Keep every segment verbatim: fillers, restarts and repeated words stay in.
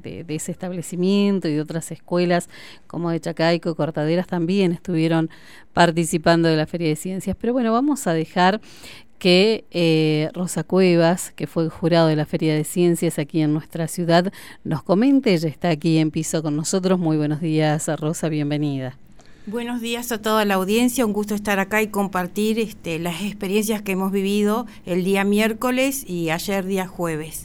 de, de ese establecimiento y de otras escuelas como de Chacaico, Cortaderas, también estuvieron participando de la Feria de Ciencias. Pero bueno, vamos a dejar que eh, Rosa Cuevas, que fue jurado de la Feria de Ciencias aquí en nuestra ciudad, nos comente. Ella está aquí en piso con nosotros. Muy buenos días, Rosa, bienvenida. Buenos días a toda la audiencia, un gusto estar acá y compartir este, las experiencias que hemos vivido el día miércoles y ayer día jueves.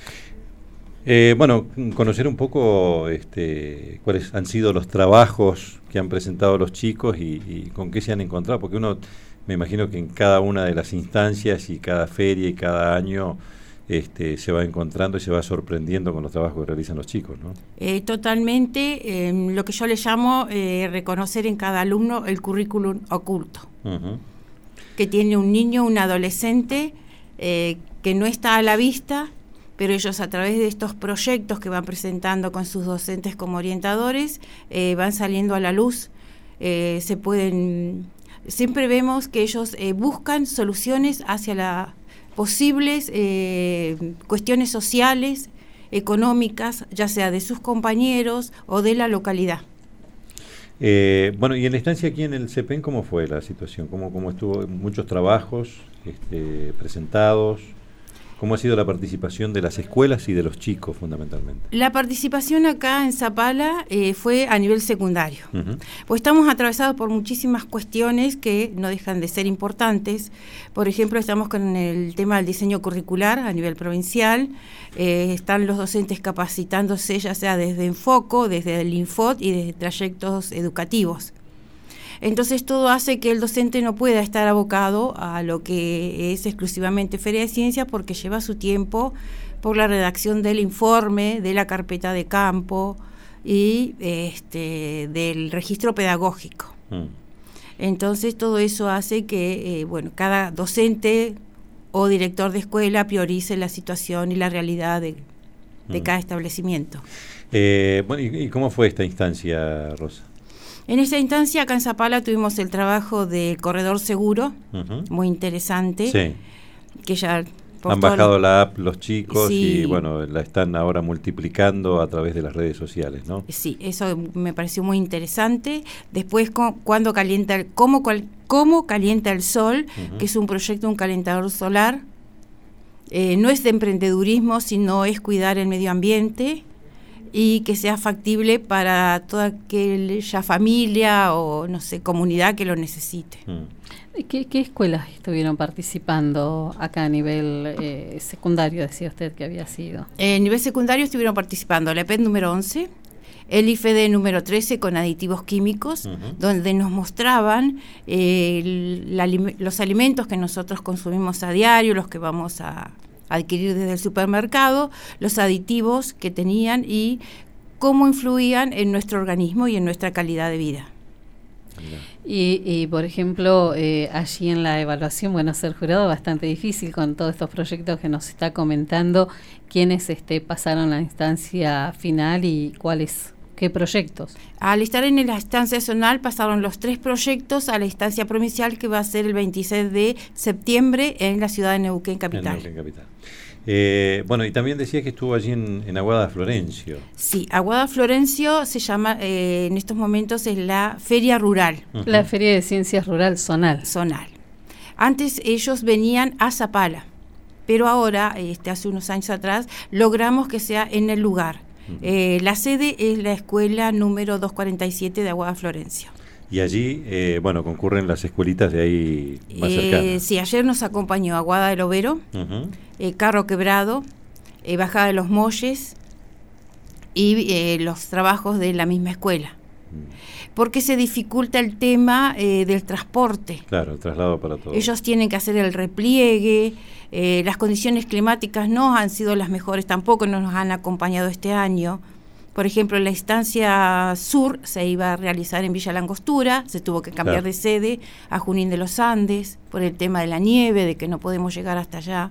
Eh, bueno, conocer un poco este, cuáles han sido los trabajos que han presentado los chicos y, y con qué se han encontrado, porque uno, me imagino que en cada una de las instancias y cada feria y cada año Este, se va encontrando y se va sorprendiendo con los trabajos que realizan los chicos, ¿no? Eh, totalmente, eh, lo que yo le llamo eh, reconocer en cada alumno el currículum oculto, uh-huh. que tiene un niño, un adolescente eh, que no está a la vista, pero ellos a través de estos proyectos que van presentando con sus docentes como orientadores eh, van saliendo a la luz, eh, se pueden, siempre vemos que ellos eh, buscan soluciones hacia la posibles eh, cuestiones sociales, económicas, ya sea de sus compañeros o de la localidad. Eh, bueno, y en la estancia aquí en el CEPEN, ¿cómo fue la situación? ¿Cómo, cómo estuvo? ¿Muchos trabajos este, presentados? ¿Cómo ha sido la participación de las escuelas y de los chicos fundamentalmente? La participación acá en Zapala eh, fue a nivel secundario. Uh-huh. Pues estamos atravesados por muchísimas cuestiones que no dejan de ser importantes. Por ejemplo, estamos con el tema del diseño curricular a nivel provincial. Eh, están los docentes capacitándose, ya sea desde Enfoco, desde el Infot y desde trayectos educativos. Entonces todo hace que el docente no pueda estar abocado a lo que es exclusivamente Feria de Ciencias porque lleva su tiempo por la redacción del informe, de la carpeta de campo y este, del registro pedagógico. Mm. Entonces todo eso hace que eh, bueno, cada docente o director de escuela priorice la situación y la realidad de, de mm. cada establecimiento. Eh, bueno, ¿y, ¿y cómo fue esta instancia, Rosa? En esta instancia, acá en Zapala, tuvimos el trabajo del corredor seguro, uh-huh. muy interesante. Sí. Que ya han bajado la app los chicos sí. y bueno, la están ahora multiplicando a través de las redes sociales, ¿no? Sí, eso me pareció muy interesante. Después, con, cuando calienta el, cómo, cómo calienta el sol, uh-huh. que es un proyecto, un calentador solar. Eh, no es de emprendedurismo, sino es cuidar el medio ambiente y que sea factible para toda aquella familia o, no sé, comunidad que lo necesite. ¿Qué, qué escuelas estuvieron participando acá a nivel eh, secundario, decía usted que había sido? En nivel secundario estuvieron participando la E P E D número once, el I F E D número trece con aditivos químicos, uh-huh. donde nos mostraban eh, la, los alimentos que nosotros consumimos a diario, los que vamos a adquirir desde el supermercado, los aditivos que tenían y cómo influían en nuestro organismo y en nuestra calidad de vida. Y, y por ejemplo, eh, allí en la evaluación, bueno, ser jurado bastante difícil con todos estos proyectos que nos está comentando, quiénes este, pasaron a la instancia final y cuáles, qué proyectos. Al estar en la instancia zonal pasaron los tres proyectos a la instancia provincial que va a ser el veintiséis de septiembre en la ciudad de Neuquén Capital. En Neuquén Capital. Eh, bueno, y también decía que estuvo allí en, en Aguada Florencio. Sí, Aguada Florencio se llama, eh, en estos momentos es la Feria Rural. Uh-huh. La Feria de Ciencias Rural Zonal. Zonal. Antes ellos venían a Zapala, pero ahora, este, hace unos años atrás, logramos que sea en el lugar. Uh-huh. Eh, la sede es la escuela número doscientos cuarenta y siete de Aguada Florencio. Y allí, eh, bueno, concurren las escuelitas de ahí más eh, cercanas. Sí, ayer nos acompañó Aguada del Overo, uh-huh. eh, Carro Quebrado, eh, Bajada de los Molles y eh, los trabajos de la misma escuela. Uh-huh. Porque se dificulta el tema eh, del transporte. Claro, el traslado para todos. Ellos tienen que hacer el repliegue, eh, las condiciones climáticas no han sido las mejores, tampoco nos han acompañado este año. Por ejemplo, la instancia sur se iba a realizar en Villa Langostura, se tuvo que cambiar claro. de sede a Junín de los Andes por el tema de la nieve, de que no podemos llegar hasta allá.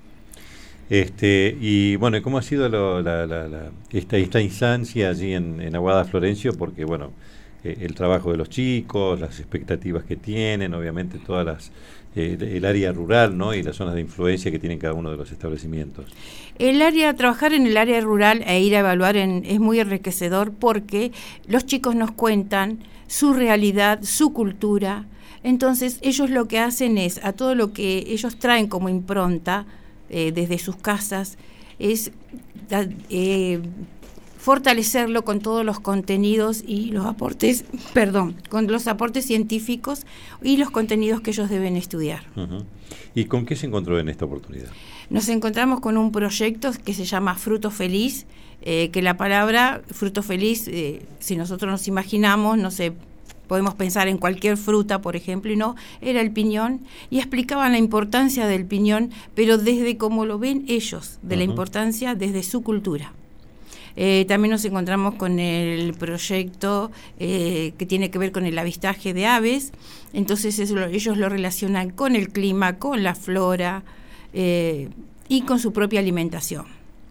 Este y bueno, ¿cómo ha sido lo, la, la, la, esta, esta instancia allí en, en Aguada Florencio? Porque bueno, eh, el trabajo de los chicos, las expectativas que tienen, obviamente todas las eh, el área rural, ¿no? Y las zonas de influencia que tienen cada uno de los establecimientos. El área, trabajar en el área rural e ir a evaluar en, es muy enriquecedor porque los chicos nos cuentan su realidad, su cultura. Entonces ellos lo que hacen es, a todo lo que ellos traen como impronta eh, desde sus casas, es eh, fortalecerlo con todos los contenidos y los aportes, perdón, con los aportes científicos y los contenidos que ellos deben estudiar. Uh-huh. ¿Y con qué se encontró en esta oportunidad? Nos encontramos con un proyecto que se llama Fruto Feliz, eh, que la palabra fruto feliz, eh, si nosotros nos imaginamos, no sé, podemos pensar en cualquier fruta, por ejemplo, y no, era el piñón, y explicaban la importancia del piñón, pero desde cómo lo ven ellos, de uh-huh. la importancia desde su cultura. Eh, también nos encontramos con el proyecto eh, que tiene que ver con el avistaje de aves, entonces eso, ellos lo relacionan con el clima, con la flora eh, y con su propia alimentación.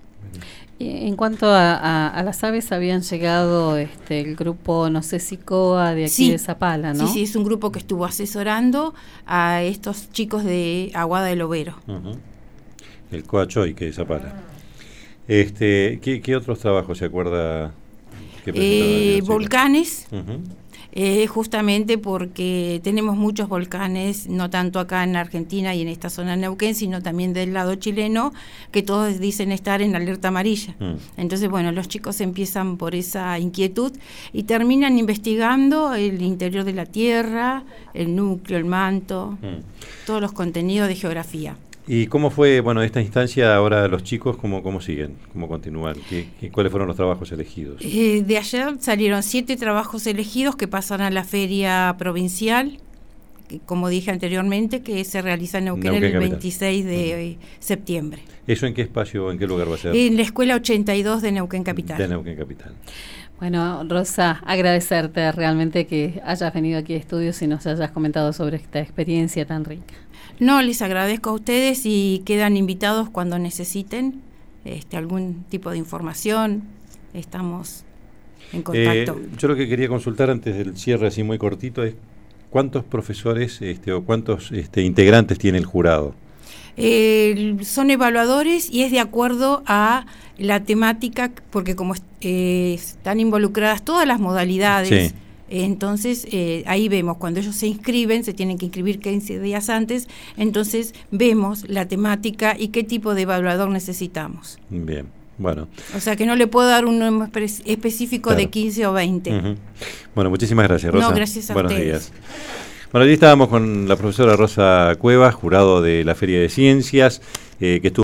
En cuanto a, a, a las aves, habían llegado este, el grupo, no sé si COA de aquí sí, de Zapala, ¿no? Sí, sí, es un grupo que estuvo asesorando a estos chicos de Aguada del Overo. Uh-huh. El COA Choy, que de Zapala. Este, ¿qué, ¿Qué otros trabajos se acuerda que eh, volcanes, uh-huh. eh, justamente porque tenemos muchos volcanes, no tanto acá en Argentina y en esta zona de Neuquén, sino también del lado chileno, que todos dicen estar en alerta amarilla. Uh-huh. Entonces, bueno, los chicos empiezan por esa inquietud y terminan investigando el interior de la Tierra, el núcleo, el manto, uh-huh. todos los contenidos de geografía. ¿Y cómo fue, bueno, esta instancia ahora los chicos, cómo, cómo siguen, cómo continúan? ¿Qué, qué, ¿Cuáles fueron los trabajos elegidos? Eh, de ayer salieron siete trabajos elegidos que pasan a la feria provincial, que, como dije anteriormente, que se realiza en Neuquén, Neuquén el capital. veintiséis de uh-huh. septiembre. ¿Eso en qué espacio, en qué lugar va a ser? En la escuela ochenta y dos de Neuquén Capital. De Neuquén Capital. Bueno, Rosa, agradecerte realmente que hayas venido aquí a estudios y nos hayas comentado sobre esta experiencia tan rica. No, les agradezco a ustedes y quedan invitados cuando necesiten este, algún tipo de información. Estamos en contacto. Eh, yo lo que quería consultar antes del cierre, así muy cortito, es ¿cuántos profesores este, o cuántos este, integrantes tiene el jurado? Eh, son evaluadores y es de acuerdo a la temática, porque como eh, están involucradas todas las modalidades, sí. Entonces, eh, ahí vemos, cuando ellos se inscriben, se tienen que inscribir quince días antes, entonces vemos la temática y qué tipo de evaluador necesitamos. Bien, bueno. O sea que no le puedo dar un nombre específico claro. de quince o veinte. Uh-huh. Bueno, muchísimas gracias, Rosa. No, gracias a Buenos ustedes. días. Bueno, allí estábamos con la profesora Rosa Cuevas, jurado de la Feria de Ciencias, eh, que estuvo